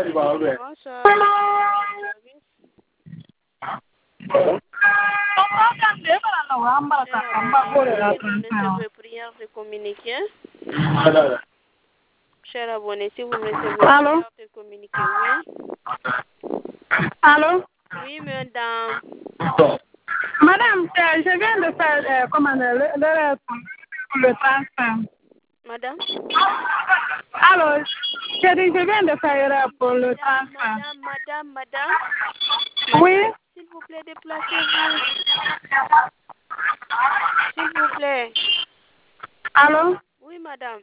Bonsoir. Prière de communiquer. Cher abonné, si vous me recevez Allô? de communiquer, oui. Allô? Oui, madame. Madame, je viens de faire le transfert. Madame? Alors, je dis, je viens de faire pour le transfert. Madame. Oui? S'il vous plaît, déplacez-vous. S'il vous plaît. Allô? Oui, madame.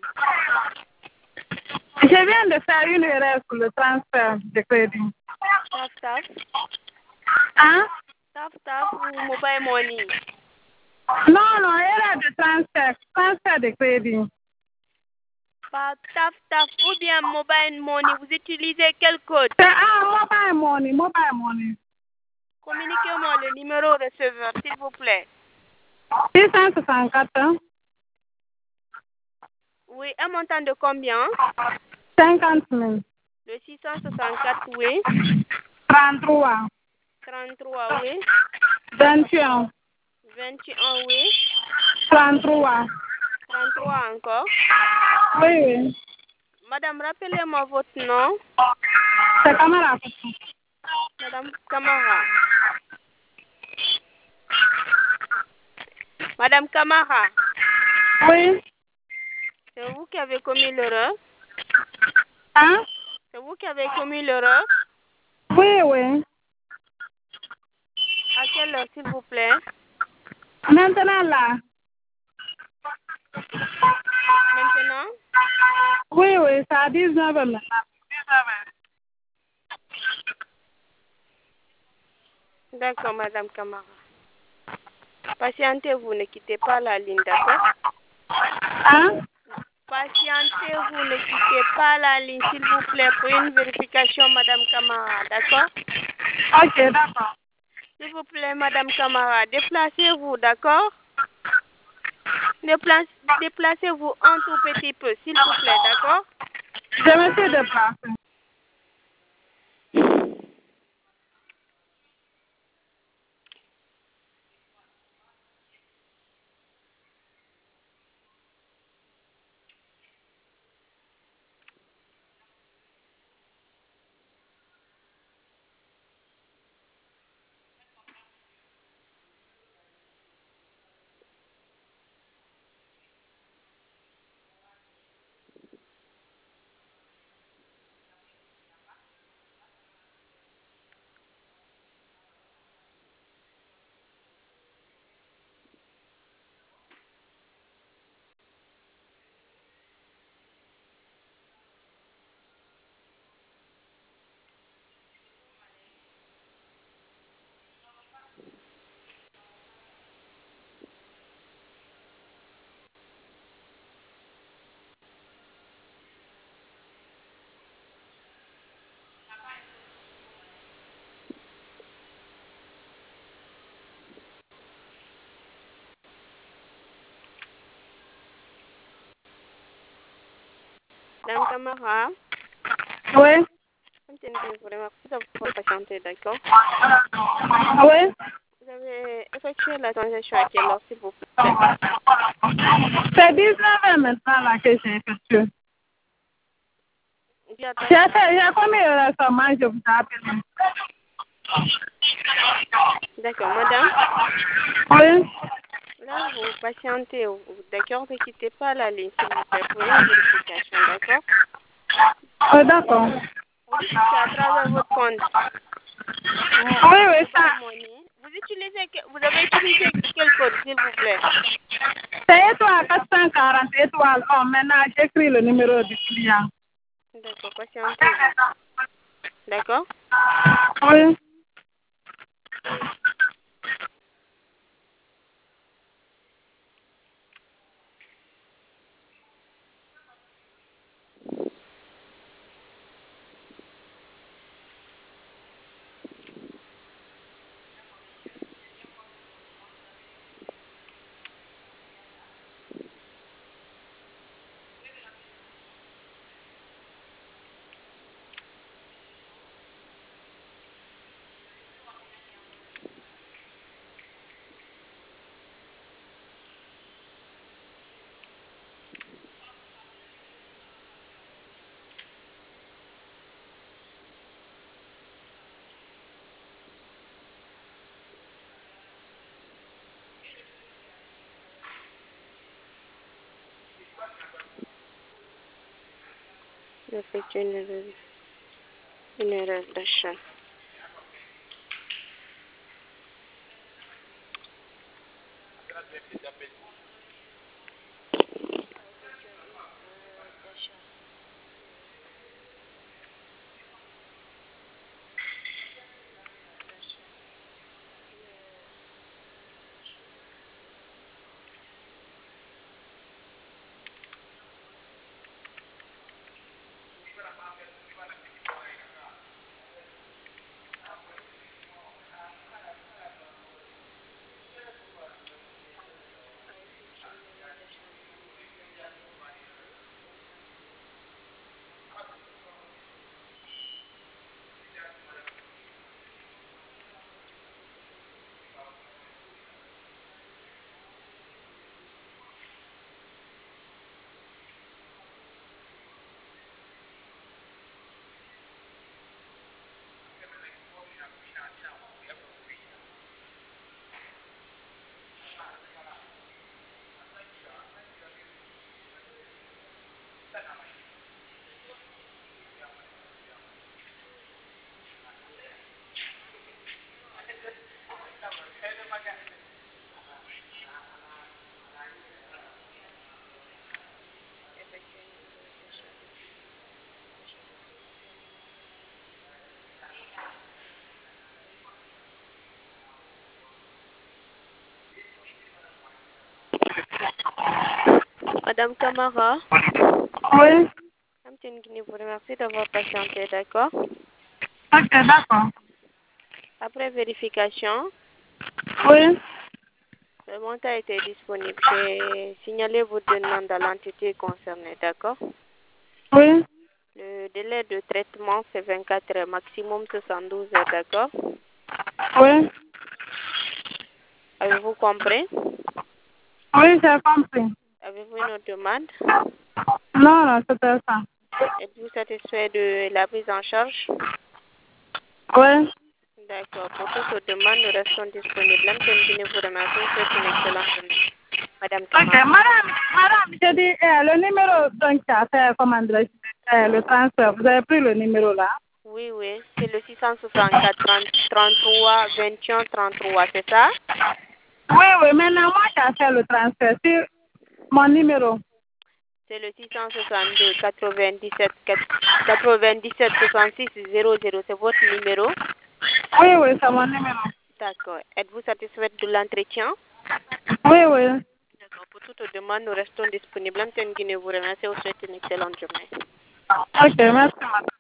Je viens de faire une erreur pour le transfert de crédit. Taf. Hein? Taf ou mobile money? Non, erreur de transfert de crédit. Pas taf ou bien mobile money. Vous utilisez quel code? Mobile money. Communiquez-moi le numéro receveur, s'il vous plaît. 664. Oui, un montant de combien? 50 000. Le 664, oui. 33. 33, oui. 21. 21, oui. 33. 33 encore. Oui. Madame, rappelez-moi votre nom. C'est Camara. Madame Camara. Madame Camara. Oui. C'est vous qui avez commis l'erreur? Hein? C'est vous qui avez commis l'erreur? Oui. À quelle heure, s'il vous plaît? Maintenant là. Maintenant? Oui, c'est à 19h maintenant. 19h. D'accord, Madame Camara. Patientez-vous, ne quittez pas la ligne, d'accord? Hein? Patientez-vous, ne quittez pas la ligne, s'il vous plaît, pour une vérification, Madame Camara, d'accord? Ok, d'accord. S'il vous plaît, Madame Camara, déplacez-vous, d'accord? Déplacez-vous un tout petit peu, s'il vous plaît, d'accord? Je me suis déplacée. Madame Camara, Oui. continuez vraiment, vous avez patienté, d'accord? Oui. Vous avez effectué la transaction à quelle heure, s'il vous plaît? C'est 19h maintenant là que j'ai effectué. J'ai commis récemment, je vous appelle. D'accord, madame. Oui. Là, vous patientez, d'accord? Ne quittez pas la ligne, s'il vous plaît, pour une vérification, d'accord? D'accord. Vous dites que c'est à travers votre compte. Oui, ça. Vous avez utilisé quel code, s'il vous plaît? C'est étoile 440, étoile 1. Maintenant, j'écris le numéro du client. D'accord, patientez-vous. D'accord? Oui. Effectuer une erreur d'achat. Madame Camara, Oui. Guinée vous remercie d'avoir patienté, d'accord? Ok, d'accord. Après vérification, Oui. le montant a été disponible. J'ai signalé vos demandes à l'entité concernée, d'accord? Oui. Le délai de traitement, c'est 24 heures, maximum 72 heures, d'accord? Oui. Avez-vous compris? Oui, j'ai compris. Avez-vous une autre demande? Non, non, c'était ça. Êtes-vous satisfait de la prise en charge? Oui. D'accord. Pour toutes vos demandes, nous restons disponibles. Guinée vous remercie. Je vous souhaite une excellente journée. Madame Ok, Camara. madame, j'ai dit, le numéro donc, qui a fait, comment dirais le transfert, vous avez pris le numéro là? Oui, oui. C'est le 664 33 21 33, c'est ça? Oui, oui, maintenant, moi qui a fait le transfert, c'est mon numéro. C'est le 662 97 97 66 00. C'est votre numéro? Oui, oui, c'est mon numéro. D'accord. Êtes-vous satisfaite de l'entretien? Oui, oui. D'accord. Pour toutes vos demandes, nous restons disponibles. Guinée vous remercie. Je vous souhaite une excellente journée. Ok, merci, madame.